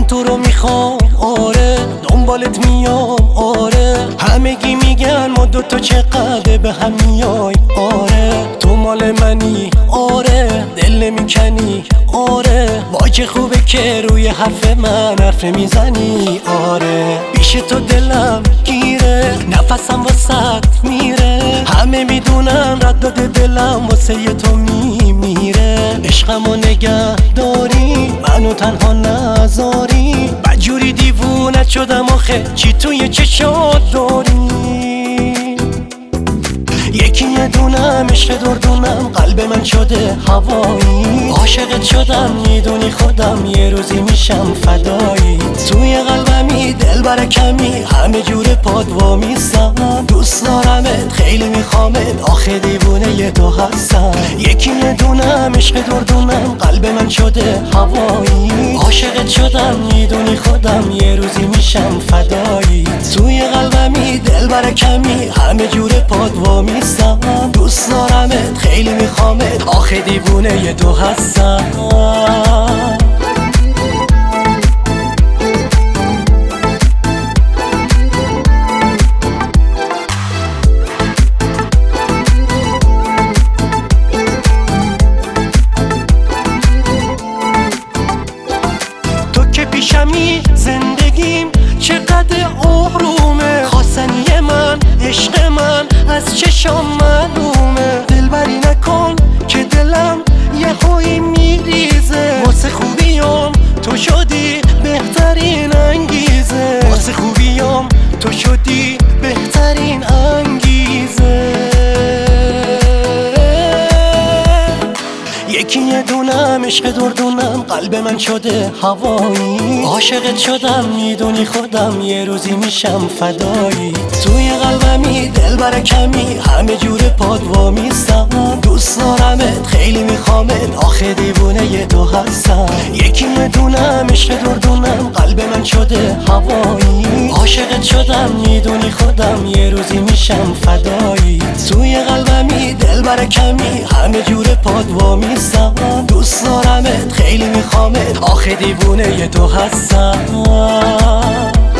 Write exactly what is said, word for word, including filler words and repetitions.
تو رو میخوام آره، دنبالت میام آره، همگی میگن ما دوتا چقدر به هم میای آره، تو مال منی آره، دل نمیکنی آره، وای چه خوبه که روی حرف من حرف میزنی آره، پیش تو دلم گیره، نفسم واسط میره، همه میدونن رد داده دلم واسه تو میمیره، عشقمو نگه داری منو تنها نذاری، بدجوری دیوونت شدم آخه چی توی چشات داری، یکی یه دونم عشق دردونم، قلب من شده هوایی، عاشقت شدم میدونی خودم یه روزی میشم فدایی، توی قلبمی دل بر کمی همه جور پاد وامیستم، دوست دارمت خیلی میخوامت آخه دیوونه یه تو هستم، یکی یه دونم عشق دردونم، قلب من شده هوایی، عاشقت شدم میدونی خودم یه روزی میشم فدایی، توی قلبمی دل بر کمی همه جور پاد وامیستم، دوست دارمت خیلی میخوامت آخه دیوونه یه تو هستم. تو که پیشمی زندگیم چقدر آرومه، خواستنی من عشق من از چشام معلومه، دلبری نکن که دلم یه هایی میریزه، واسه خوبیام تو شدی بهترین انگیزه، واسه خوبیام تو شدی بهترین انگیزه، یکی یه دونم عشق دردونم، قلب من شده هوایی، عاشقت شدم میدونی خودم یه روزی میشم فدایی، توی قلبمی دل بر کمی همه جور پاد وامیستم، دوست دارمت خیلی میخوامت آخه دیوونه یه تو هستم، یکی یه دونم عشق دردونم، قلب من شده هوایی، عاشقت شدم میدونی خودم یه روزی میشم فدایی، توی قلبمی دل بر کمی همه جور پاد وامیستم، دوست دارمت خیلی میخوامت آخه دیوونه یه تو هستم.